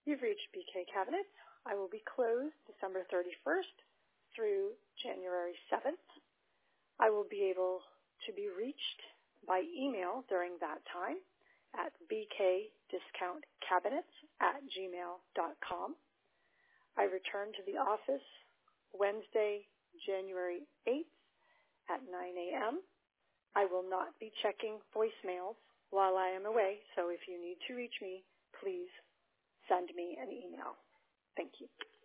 You've reached BK Cabinets. I will be closed December 31st through January 7th. I will be able to be reached by email during that time at bkdiscountcabinets@gmail.com. I return to the office Wednesday, January 8th at 9 a.m. I will not be checking voicemails while I am away, so if you need to reach me, please send me an email. Thank you.